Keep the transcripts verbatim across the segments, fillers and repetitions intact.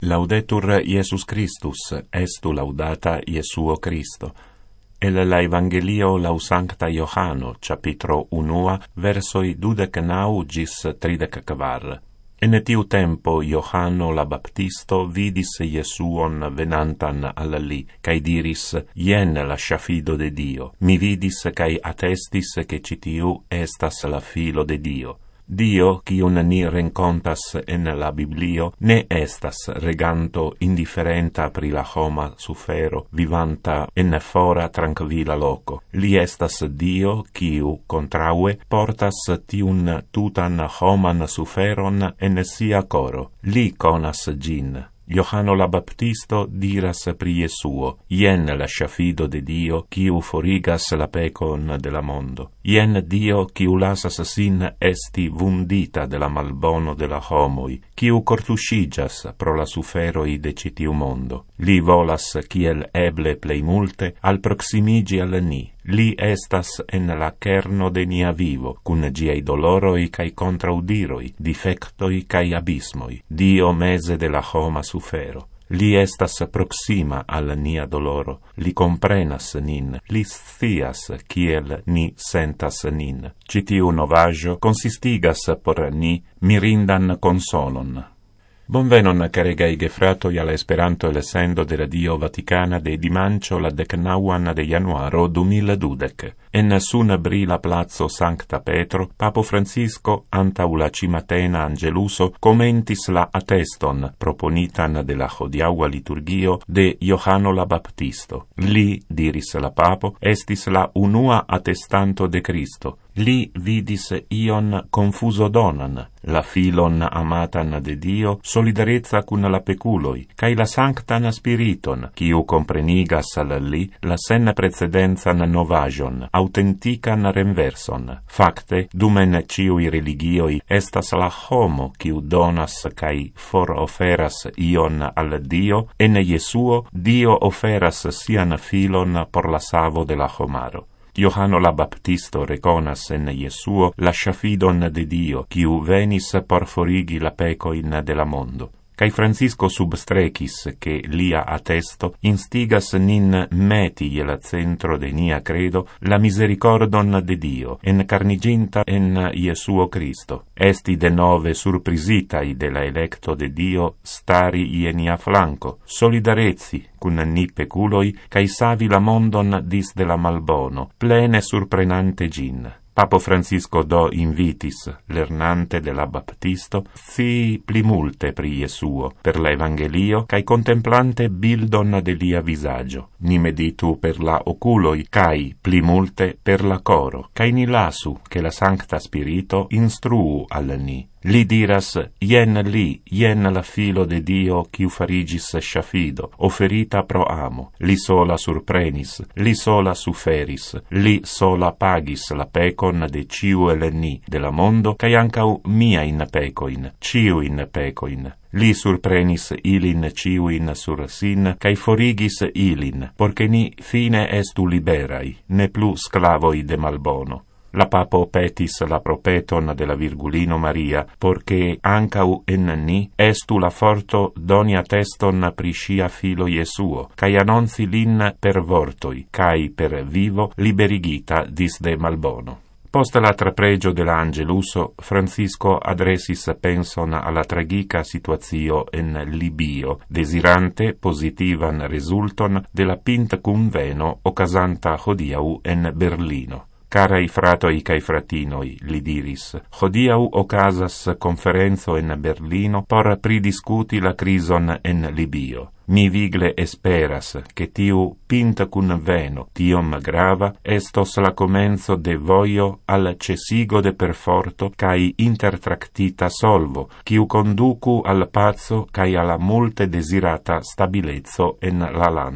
Laudetur Iesus Christus, estu laudata Iesuo Christo. El la Evangelio lau Sancta Johano, capitro unua, versoi dudec nau gis tridec kvar. En tiu tempo Johano la Baptisto vidis Iesuon venantan al li, cae diris, ien la schafido de Dio. Mi vidis cae attestis che citiu estas la filo de Dio. Dio, quium ni rencontas en la Biblio, ne estas reganto indifferenta pri la homa sufero, vivanta en fora tranquilla loco. Li estas Dio, quiu, contraue, portas tiun tutan homan suferon en sia coro. Li conas gin. Johano la Baptisto diras pri Iesuo, ien la schafido de Dio, quiu forigas la pecon de la mondo. Ien Dio, quiu lasas sin esti vundita de la malbono de la homoi, quiu cortuscigas pro la suferoi de citiu mondo. Li volas, kiel eble plei multe, al proximigi al ni. Li estas en la kerno de nia vivo, cun giei doloroi cae contraudiroi, defectoi cae abismoi, Dio mese de la homa sufero. Li estas proxima al nia doloro, li comprenas nin, li scias kiel ni sentas nin. Citiu novajo consistigas por ni mirindan consolon. Bonvenon, caregai gefratoi, alla Esperanto elesendo de Radio Vaticana de dimancio la decnauan de januaro du mil dudec. En sun brila plazo Sancta Petro, Papo Francisco, antau la cimatena angeluso, commentis la atteston proponitan de la hodiaua liturgio de Johano la Baptisto. Li, diris la Papo, estis la unua attestanto de Cristo. Li vidis ion confuso donan, la filon amatan de Dio, solidarezza cun la peculoi, cae la sanctan spiriton, quiu comprenigas al li la sen precedenzan novajon, autentican renverson. Facte, dumen ciui religioi, estas la homo quiu donas cae for oferas ion al Dio, en Iesuo Dio oferas sian filon por la savo de la homaro. Johano la Baptisto reconas en Iesuo la schaffidon de Dio, quiu venis por forigi la pecoin de la mondo. Cai Francisco substrecis che lia attesto instigas nin meti il centro de nia credo la misericordon de Dio, encarniginta en Iesuo Christo. Esti de nove surprisitai de la electo de Dio stari ie nia flanco, solidarezzi cun ni peculoi, cae savi la mondon dis de la malbono, plene surprenante gin. Papo Francisco do invitis, lernante de la Baptisto, si pli multe pri Iesuo, per la Evangelio, cae contemplante bildon de lia visagio. Ni meditu per la oculoi, cae pli multe per la coro, cae ni lasu, che la Sancta Spirito instruu al ni. Li diras, ien li, ien la filo de Dio, quiu farigis schafido, oferita pro amo. Li sola surprenis, li sola suferis, li sola pagis la pecon de ciu el ni, de la mondo, cae ancau mia in pecoin, ciu in pecoin. Li surprenis ilin ciuin sur sin, cae forigis ilin, porce ni fine estu liberai, ne plu sclavoi de malbono. La Papo petis la propeton de la Virgulino Maria, porche ancau en ni estu la forto doni atteston pri sia filo Iesuo, cae annonzi lin per vortoi, cae per vivo liberigita dis de malbono. Post la trapregio de l'Angeluso, Francisco adresis penson alla tragica situatio en Libio, desirante positivan resulton de la pint conveno ocasanta hodiau en Berlino. Carai fratoi cae fratinoi, li diris, hodiau ocasas conferenzo en Berlino por pridiscuti la crison en Libio. Mi vigle esperas che tiu pint conveno, tiom grava, estos la comenzo de voio al cesigo de perforto cae intertractita solvo, quiu conducu al pazzo cae alla multe desirata stabilezzo en la lando.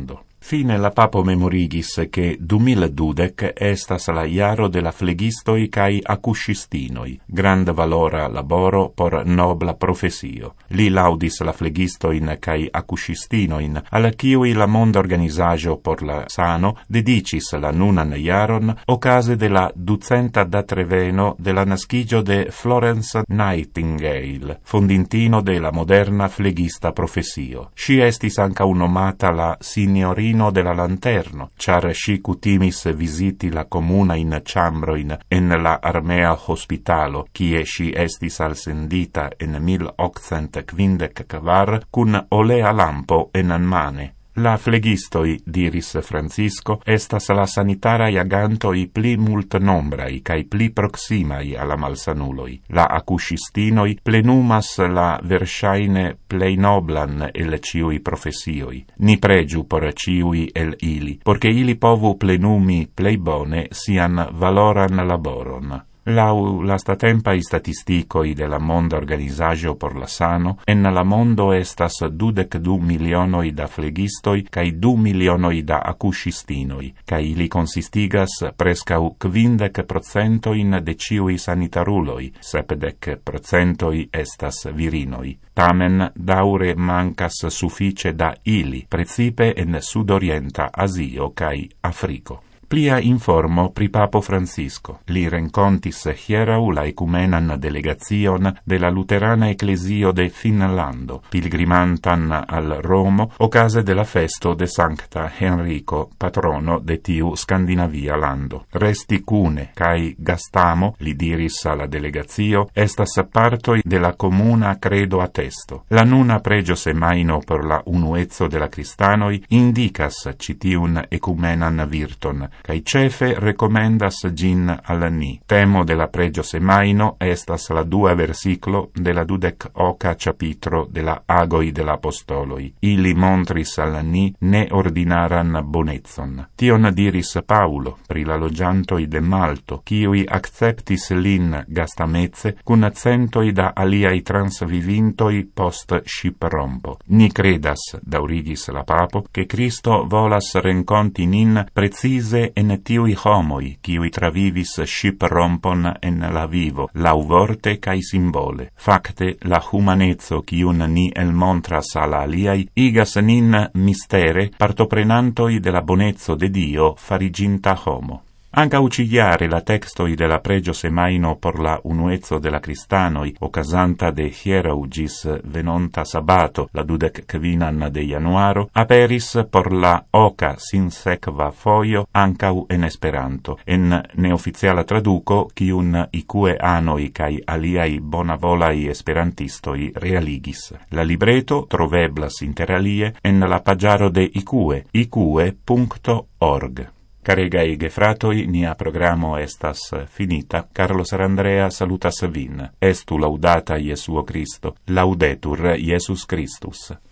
Fine la papo memorigis che du mil dudec estas la iaro de la flegistoi cae accuscistinoi, grand valora laboro por nobla profesio. Li laudis la flegistoin cae accuscistinoin, al ciui la monda organisajo por la sano dedicis la nunan iaron ocase de la ducenta datreveno de la nascigio de Florence Nightingale, fondintino de la moderna flegista profesio. Si estis anca nomata la signorina de la lanterno, char si cutimis visiti la comuna in chambroin en la armea hospitalo, kie si estis alsendita en mil octcent quindec kvar cun olea lampo en mane. La flegistoi, diris Francisco, estas la sanitarai agantoi pli mult nombrai cae pli proximai alla malsanuloi. La accuscistinoi plenumas la versaine plei noblan el ciui profesioi. Ni pregiu por ciui el ili, porque ili povu plenumi plei bone sian valoran laboron. Lau lastatempai statisticoi de la monda organisajo por la sano, en la mondo estas dudec du milionoi da flegistoi cae du milionoi da accuscistinoi, cae ili consistigas prescau quindec procentoin de ciui sanitaruloi, sepdec procentoi estas virinoi. Tamen daure mancas suffice da ili, precipe en sudorienta Asio cae Africo. Plia informo pri Papo Francisco. Li rencontis hierau la ecumenan delegazion de la Luterana Ecclesio de Finlando, pilgrimantan al Romo, ocase de la festo de Sancta Henrico, patrono de tiu Scandinavia lando. Resti cune, cae gastamo, li diris alla delegazio, estas partoi de la comuna credo attesto. La nuna pregio semaino per la unuezzo de la cristanoi indicas citiun ecumenan virton, cae cefe recomendas gin al ni. Temo de la pregio semaino estas la dua versiclo de la dudec oca capitro de la agoi de la apostoloi. Ili montris al ni ne ordinaran bonezzon. Tion diris Paulo pri la logiantoi de Malto, ciui acceptis lin gastamezze cun centoi da aliai transvivintoi post ship-rompo. Ni credas, daurigis la papo, che Cristo volas renconti nin precise en tiui homoi, ciui travivis ship-rompon en la vivo, lauvorte cae simbole. Facte, la humanezzo ciun ni elmontras ala aliai, igas nin mistere partoprenantoi de la bonezzo de Dio fariginta homo. Anca ucigliare la textoi de la pregio semaino por la unuezzo de la cristanoi, ocasanta de hierau gis venonta sabato, la dudec quinan de januaro, aperis por la oca sin secva foio ancau en esperanto, en neoficiala traduco, ciun ique anoi cae aliai bonavolai esperantistoi realigis. La libreto troveblas inter alie en la pagiaro de ique, ique punto org. Caregai gefratoi, nia programo estas finita. Carlos Arandrea salutas vin. Estu laudata Iesuo Cristo. Laudetur Iesus Christus.